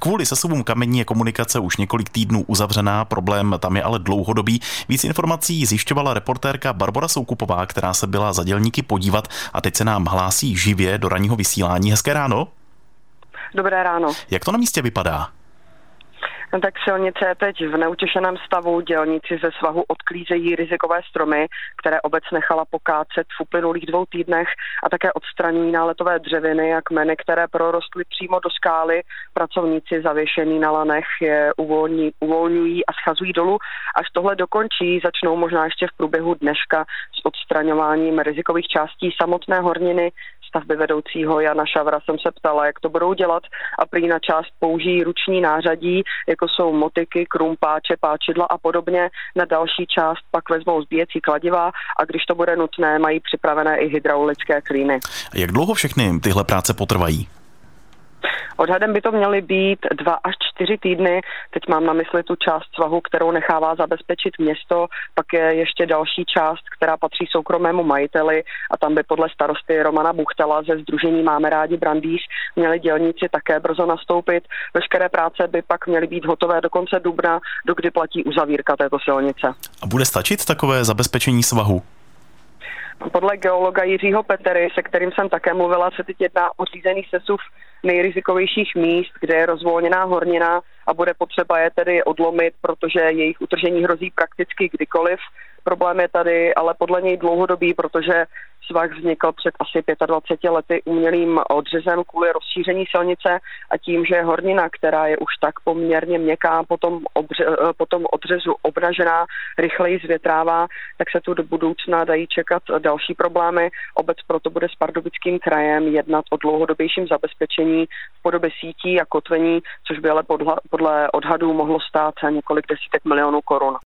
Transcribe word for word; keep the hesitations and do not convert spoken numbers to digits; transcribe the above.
Kvůli sesuvům kamení je komunikace už několik týdnů uzavřená, problém tam je ale dlouhodobý. Víc informací zjišťovala reportérka Barbora Soukupová, která se byla za dělníky podívat a teď se nám hlásí živě do ranního vysílání. Hezké ráno. Dobré ráno. Jak to na místě vypadá? No tak silnice je teď v neutěšeném stavu. Dělníci ze svahu odklízejí rizikové stromy, které obec nechala pokácet v uplynulých dvou týdnech, a také odstraňují náletové dřeviny a kmeny, které prorostly přímo do skály. Pracovníci zavěšení na lanech je uvolní, uvolňují a schazují dolů. Až tohle dokončí, začnou možná ještě v průběhu dneška s odstraňováním rizikových částí samotné horniny. Stavby vedoucího Jana Šavra jsem se ptala, jak to budou dělat, a prý na část použijí ruční nářadí, jako jsou motyky, krumpáče, páčidla a podobně. Na další část pak vezmou zbíjecí kladiva a když to bude nutné, mají připravené i hydraulické klíny. Jak dlouho všechny tyhle práce potrvají? Odhadem by to měly být dva až čtyři týdny. Teď mám na mysli tu část svahu, kterou nechává zabezpečit město, pak je ještě další část, která patří soukromému majiteli, a tam by podle starosty Romana Buchtela ze sdružení Máme rádi Brandýs měli dělníci také brzo nastoupit. Veškeré práce by pak měly být hotové do konce dubna, dokdy platí uzavírka této silnice. A bude stačit takové zabezpečení svahu? Podle geologa Jiřího Petery, se kterým jsem také mluvila, se teď jedná o řízený sesuv nejrizikovějších míst, kde je rozvolněná hornina a bude potřeba je tedy odlomit, protože jejich utržení hrozí prakticky kdykoliv. Problém je tady ale podle něj dlouhodobý, protože svah vznikl před asi dvaceti pěti lety umělým odřezem kvůli rozšíření silnice a tím, že hornina, která je už tak poměrně měkká, potom, obře, potom odřezu obnažená, rychleji zvětrává, tak se tu do budoucna dají čekat další problémy. Obec proto bude s Pardubickým krajem jednat o dlouhodobějším zabezpečení v podobě sítí a kotvení, což by ale podle odhadů mohlo stát několik desítek milionů korun.